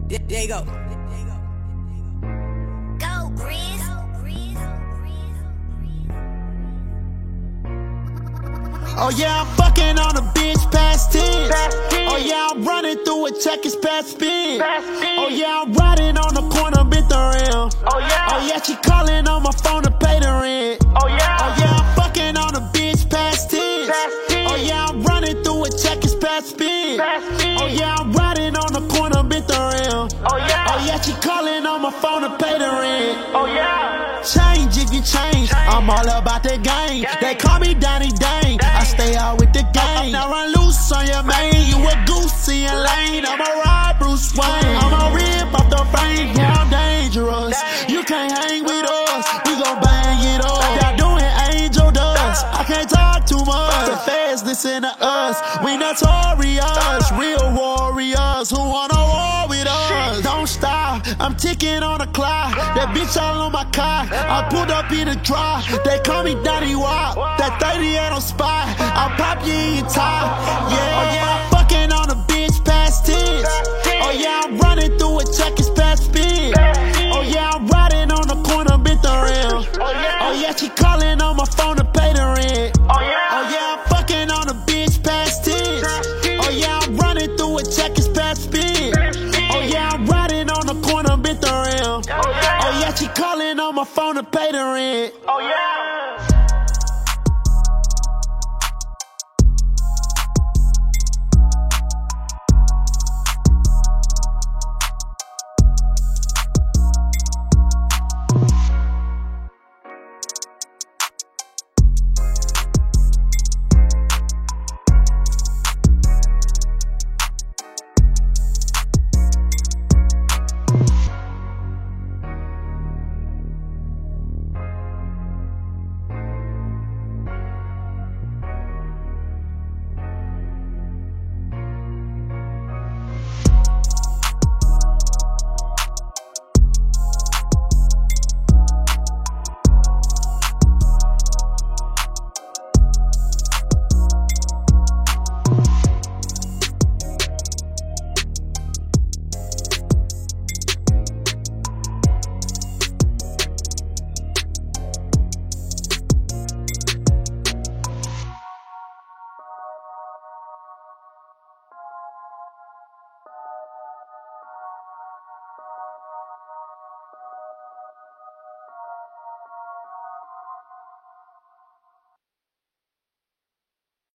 There you go. Go, Breeze. Oh yeah, I'm fucking on a bitch past 10. Oh yeah, I'm running through a check, it's past spin. Oh yeah, I'm riding on the corner, bit the rim. Oh yeah, she calling on my phone to pay the rent. Oh yeah, I'm fucking on a bitch past 10. Oh yeah, I'm running through a check, it's past spin. Oh yeah, I'm riding on the corner, bit the rim. Oh yeah, she calling on my phone to pay the rent. Change if you change, I'm all about the game. They call me Donnie Dane, I stay out with the gang. Now run loose on your main, you a goosey and lane. I'ma ride Bruce Wayne, I'ma rip off the frame. Yeah, I'm dangerous, you can't hang with us. We gon' bang it up, y'all doing angel dust. I can't talk too much, the feds listen to us. We notorious, real warriors who wanna war with us. Don't stop, I'm ticking on the clock. That bitch all on my car, I pulled up in the drop. They call me Daddy Wop, that 38 on spot. I'll pop you in your top. Yeah, I'm fucking on a bitch past 10. Oh yeah, I'm running through a check, it's past spin. Oh yeah, I'm riding on the corner, bit the rim. Oh yeah, she calling on my phone to pay the rent. Oh yeah, I'm fucking on a bitch past 10. Oh yeah, I'm running through a check, it's past spin. Oh yeah, I'm riding on the corner, bit the rim. Oh yeah, she calling on my phone to pay the rent.